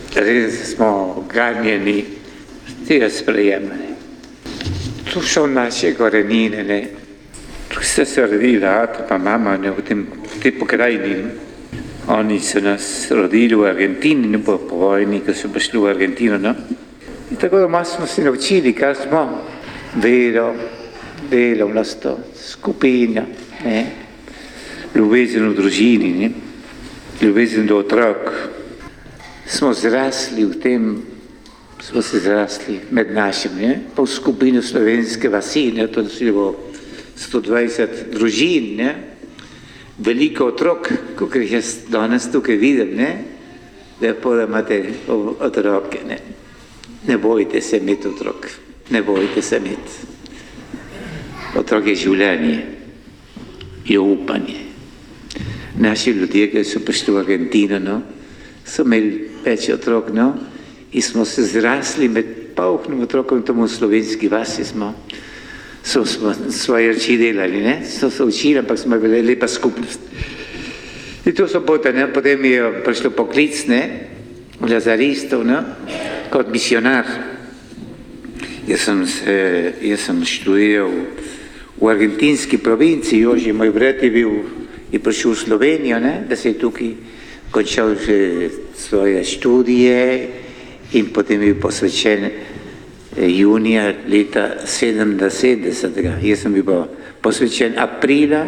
res smo ganjeni tega sprejemanja. Tu so naše korenine, ne. Tu ste se rodili, ata pa mama, ne, v tej pokrajini. Oni so nas rodili v Argentini, ne po vojni, ko so prišli v Argentino, no. In tako doma smo se naučili, kaj smo. Vero, delovnost, skupina, ne. Ljubezen v družini, ne. Ljubezen do otrok. Smo zrasli v tem, smo se zrasli med našim, ne. Pa v skupini slovenske vasi, ne, to je bilo 120 družin, ne. Veliko otrok, kot jih jaz danes tukaj vidim, ne, lepo, da imate otroke, ne. Ne bojte se imeti otrok, ne bojte se imeti. Otrok je življenje, je upanje. Naši ljudje, ki so prišli v Argentino, no, so imeli več otrok, no, in smo se zrasli med polnim otrokom, tam v slovenski vasi smo. So svoje reči delali, ne? So se učili, ampak smo bili lepa skupnost. In to so potem je prišlo poklic, ne? Lazaristov, ne? Kot misionar. Jaz sem študiral v argentinski provinci, Joži, moj brat je prišel v Slovenijo, ne? Da se je tukaj končal že svoje študije in potem je bil posvečen junija leta 77. Jaz sem bil pa posvečen aprila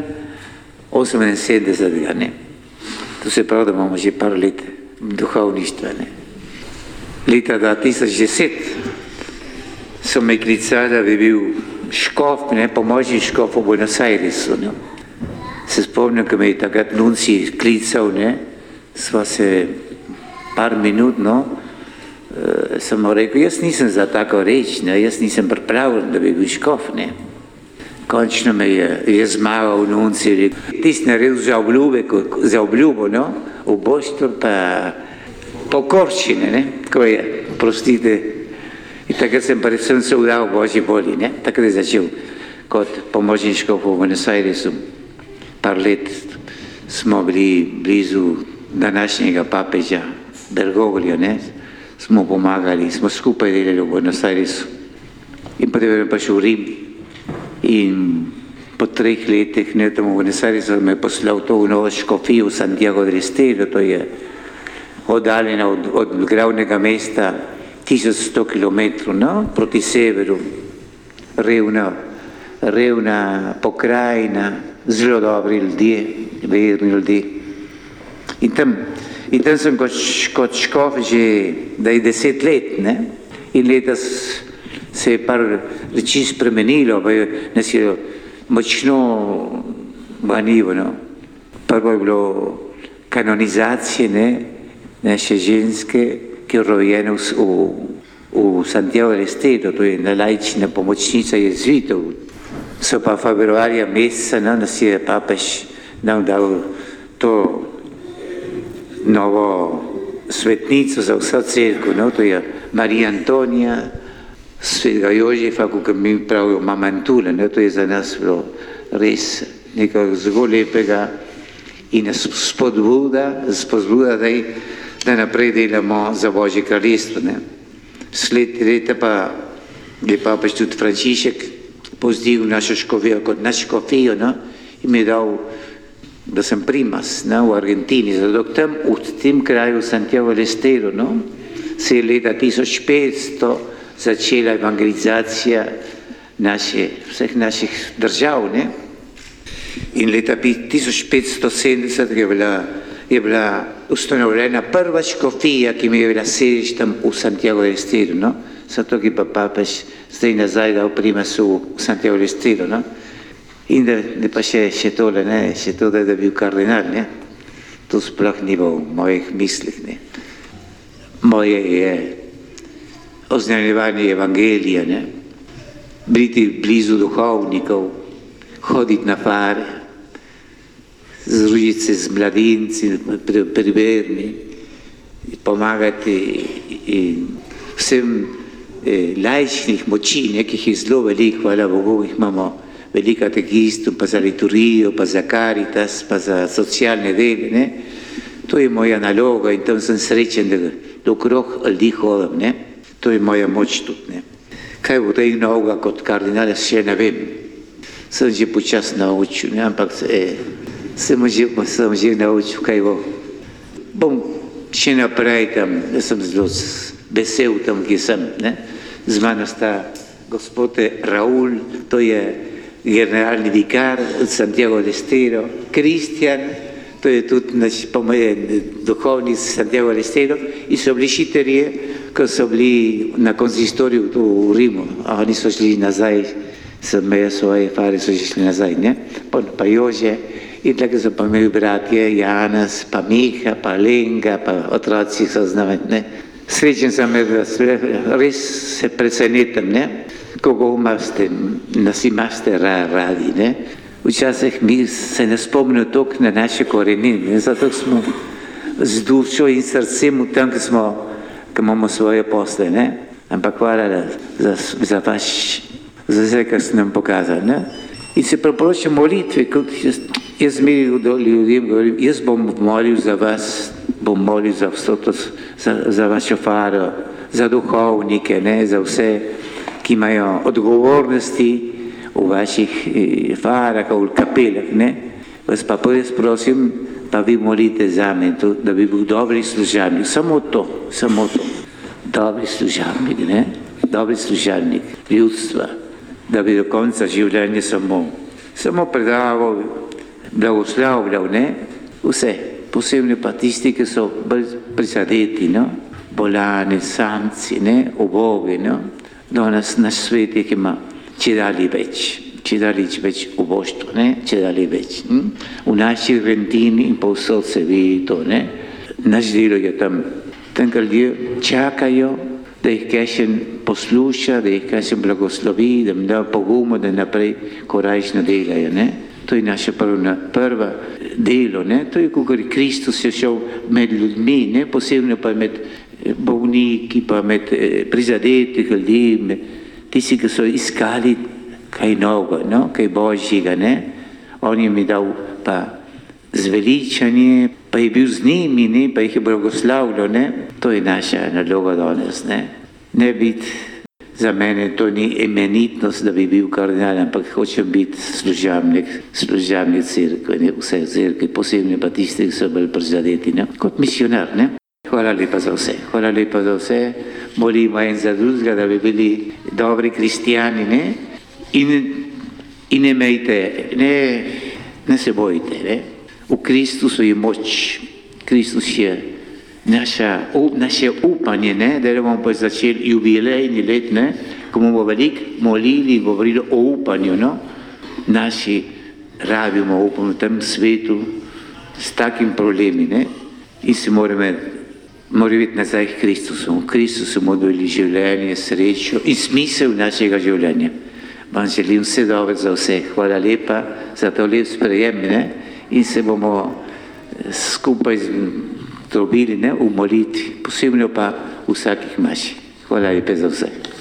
78. Ne. To se pravi, da imamo že par let duhovništva. Ne. Leta 2010 so me klicali, da bi bil škof, ne, pomožni škof v Buenos Airesu. Ne. Se spomnim, ko me je takrat nunci klical, ne, sva se par minut, no, sem mu rekel, jaz nisem za tako reč, ne, jaz nisem pripravljen, da bi bil škof, ne. Končno me je zmagal nunci, rekel, ti si naredil za obljubo, no, v Boštru pa pokorščine, ne, tako je, prostite. In takrat sem predvsem se vdal Božji volji, ne, takrat je začel kot pomožni škof v Buenos Airesu. Par let smo bili blizu današnjega papeža Bergoglio, ne, smo pomagali, smo skupaj delali v Buenos Airesu. In potem je prišel v Rim in po 3 letih, ne, tam v Buenos Airesu me je poslal to v novo škofijo v Santiago del Estero, to je oddaljeno od glavnega mesta 1100 kilometrov, no, proti severu, revna pokrajina, zelo dobri ljudje, verni ljudje. In tam sem kot škof že, da je 10 let, ne? In letos se je par reči spremenilo, pa nas je močno manjivo, no? Prvo je bilo kanonizacije, ne? Naše ženske, ki je rojena v Santiago del Estero, to je laična pomočnica jezvitov. So pa februarja meseca, no, nas je papež nam dal to novo svetnico za vso cerkev, no, to je Marija Antonija, svetega Jožefa, kot mi pravijo Mamantule, no, to je za nas bilo res nekaj zelo lepega in nas spodbuda, da naprej delamo za Božje kraljestvo, ne. Sled leta pa je papež tudi Frančišek pozdravil našo škofijo kot naš škofijo, no, in mi je dal, da sem primas, no, v Argentini, zato tam v tem kraju Santiago del Estero, no, se je leta 1500 začela evangelizacija vseh naših držav, ne. In leta 1570 je bila ustanovljena prva škofija, ki mi je bila sedež tam v Santiago del Estero, no. Zato ki pa papež zdaj nazaj dal primas v Santiago del Estero, no. In da pa še tole, ne, še to, da je bil kardinal, ne. To sploh ni bilo v mojih mislih, ne. Moje je oznanjevanje evangelija, ne. Biti blizu duhovnikov, hoditi na fare, združiti se z mladinci, priverni, pomagati in vsem laičnih moči, nekih je zelo veliko, hvala Bogu, jih imamo veliko katekistov, pa za liturgijo, pa za Caritas, pa za socialne dele, ne. To je moja naloga in tam sem srečen, da okrog ljudi hodim, ne. To je moja moč tudi, ne. Kaj bo teh naloga kot kardinal, še ne vem. Sem že počas naučil, ne, ampak sem že naučil, kaj bo. Bom še naprej tam, da sem zelo vesel tam, ki sem, ne. Z mano sta gospod Raul, to je generalni vikar Santiago del Estero, Kristjan, to je tudi naš duhovnik Santiago del Estero, in so bili šiterje, ko so bili na konzistoriju tu v Rimu, a oni so šli nazaj, sem jaz svoje fare so že šli nazaj, ne, pa Jože, in tako so pa imeli bratje, Janez, pa Miha, pa Lenga, pa otroci so znamenj, ne. Srečen sem, res se presenetam, ne, koga nas imate radi, ne. Včasih mi se ne spomnimo toliko na naše korenine, zato smo z dušo in srcem tam, ko imamo svoje posle, ne. Ampak hvala za vse, kar ste nam pokazali, ne. In se priporočam molitve, kot jaz mi ljudem govorim, jaz bom molil za vas, bom molil za vašo faro, za duhovnike, ne, za vse, ki imajo odgovornosti v vaših farah, v kapelah, ne. Vas pa res prosim, pa vi molite za me, da bi bil dobri služabnik, samo to, dobri služabnik, ne, dobri služabnik ljudstva, da bi do konca življenja samo predaval, blagoslavljal, ne, vse, posebno pa tisti, ki so bolj prizadeti, no, bolani, samci, ne, ubogi, no, danes naš svet jih ima čedalje več uboštvo, ne, čedalje več. V naši Argentini in povsod se vidi to, ne, naš delo je tam, ker ljudje čakajo, da jih kakšen posluša, da jih kakšen blagoslovi, da jim da poguma, da naprej korajžno delajo, ne. To je naše prva delo, ne. To je, kot Kristus je šel med ljudmi, ne, posebno pa med bolniki, pa med prizadetih ljudi, tisti, ki so iskali kaj novega, no, kaj božjega, ne. On jim je dal pa zveličanje, pa je bil z njimi, ne, pa jih je blagoslavljal, ne. To je naša naloga danes, ne. Ne biti, za mene to ni imenitnost, da bi bil kardinal, ampak hočem biti služabnik cerkve, ne, vse cerkve, posebno pa tisti, ki so bolj prizadeti, ne, kot misionar, ne. Hvala lepa za vse, molimo en za drugega, da bi bili dobri kristijani, ne, in ne imejte, ne se bojite, ne. V Kristusu je moč, Kristus je naše upanje, ne, da bomo pa začeli jubilejni let, ne, ko bomo veliko molili, govorili o upanju, no, naši rabimo upanje v tem svetu s takim problemi, ne, in se mora biti nazaj k Kristusu. V Kristusu bomo dobili življenje, srečo in smisel našega življenja. Vam želim vse dobro za vse. Hvala lepa za to lep sprejem, ne, in se bomo skupaj trobili, ne, v molitvi, posebno pa v vsakih maši. Hvala lepa za vse.